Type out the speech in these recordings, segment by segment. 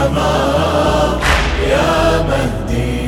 السماء يا مهدي.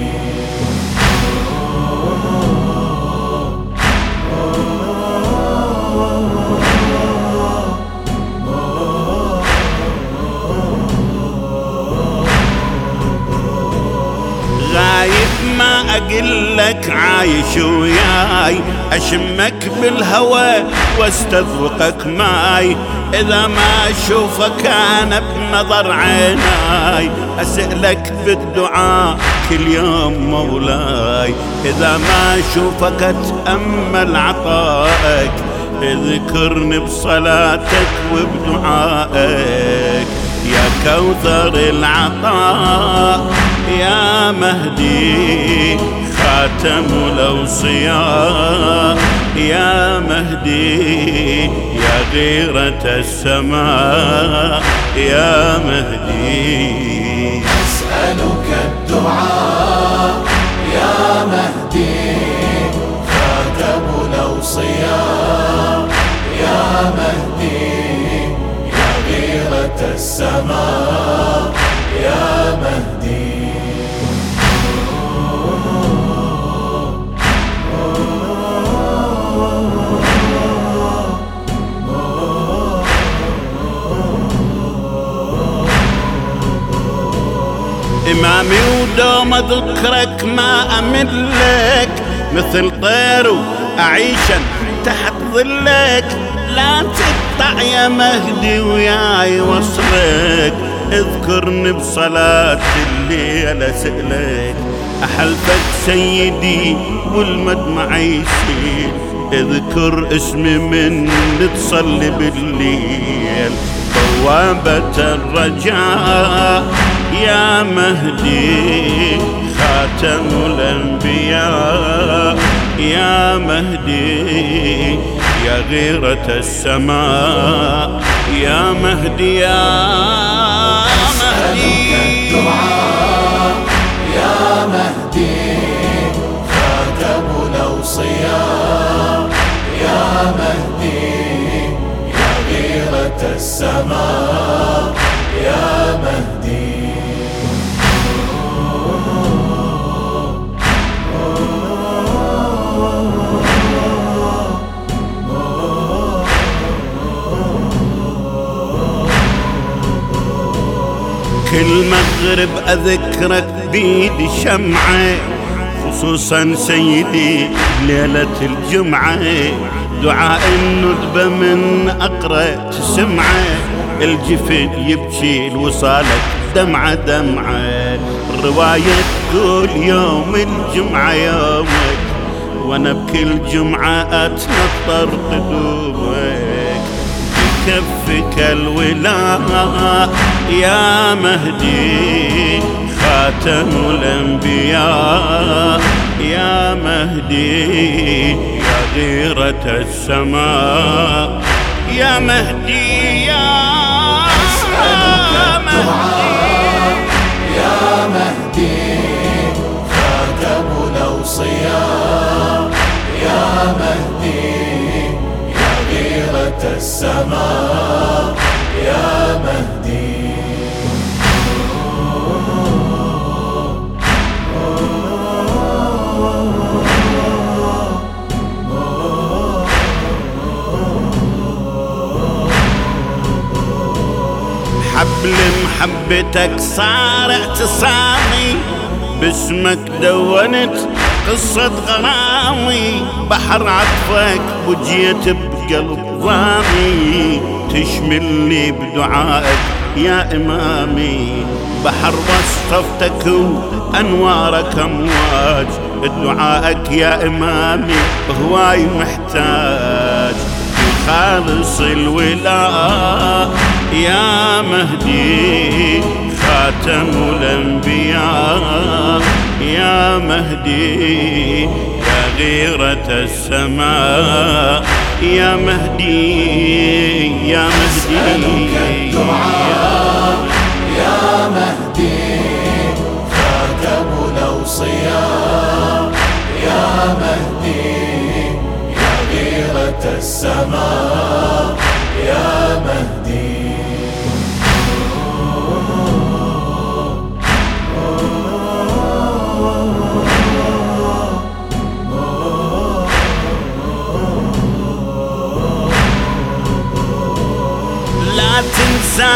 غايب ما أقلك عايش وياي، أشمك بالهوى واستذوقك ماي. إذا ما أشوفك أنا بنظر عيناي، أسألك بالدعاء كل يوم مولاي. إذا ما أشوفك أتأمل عطائك، اذكرني بصلاتك وبدعائك. يا كوثر العطاء يا مهدي، خاتم الأوصياء يا مهدي، يا غيرة السماء يا مهدي. أسألك الدعاء يا مهدي، خاتم الأوصياء يا مهدي، يا غيرة السماء يا مهدي. إمامي ودوم أذكرك ما أملك، مثل طير أعيشا تحت ظلك. لا تقطع يا مهدي وياي وصلك، اذكرني بصلاة الليل أسألك. أحلفك سيدي والمدمع يسيل، اذكر اسمي من تصلي بالليل. بوابة الرجاء يا مهدي، خاتم الأنبياء يا مهدي، يا غيرة السماء يا مهدي يا مهدي. الدعاء يا مهدي، خاتم الأوصياء يا مهدي، يا غيرة السماء يا مهدي. كل مغرب أذكرك بيدي شمعة، خصوصا سيدي ليلة الجمعة. دعاء الندبة من أقرأ تسمعه، الجفن يبكي لوصالك دمعة دمعة. الرواية تقول يوم الجمعة يومك، وانا بكل جمعة اتنطر قدومك. بكفك الولاء يا مهدي، خاتم الأنبياء يا مهدي، يا غيرة السماء يا مهدي يا مهدي. يا مهدي، خاتم الأوصياء يا مهدي، يا غيرة السماء يا مهدي. حبل محبتك صار اعتصامي، باسمك دونت قصة غرامي. بحر عطفك وجيت بقلب ضامي، تشملني بدعائك يا إمامي. بحر وصفتك وأنوارك أمواج، دعائك يا إمامي هواي محتاج. خالص الولاء يا مهدي، خاتم الأنبياء يا مهدي، يا غيرة السماء يا مهدي يا مهدي. يا مهدي، خاتم الأوصياء يا مهدي، يا غيرة السماء يا مهدي.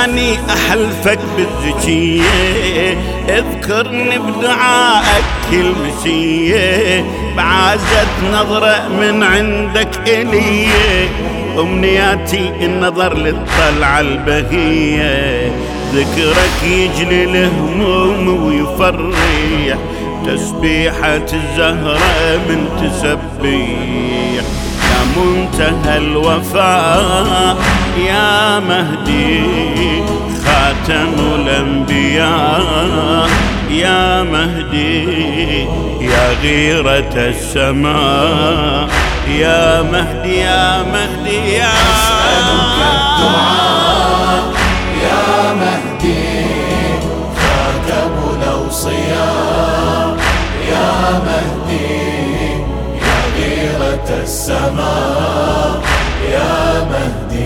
لساني أحلفك بالذكية، اذكرني بدعائك كل مسية، بعازت نظرة من عندك إلي، أمنياتي النظر للطلعة البهية، ذكرك يجلي الهموم ويفرح، تسبيحة الزهرة من تسبيح، يا منتهى الوفاء يا مهدي، خاتم الأنبياء يا مهدي، يا غيرة السماء يا مهدي يا مهدي يا أسألك الدعاء يا مهدي، خاتم الأوصياء يا مهدي، يا غيرة السماء يا مهدي.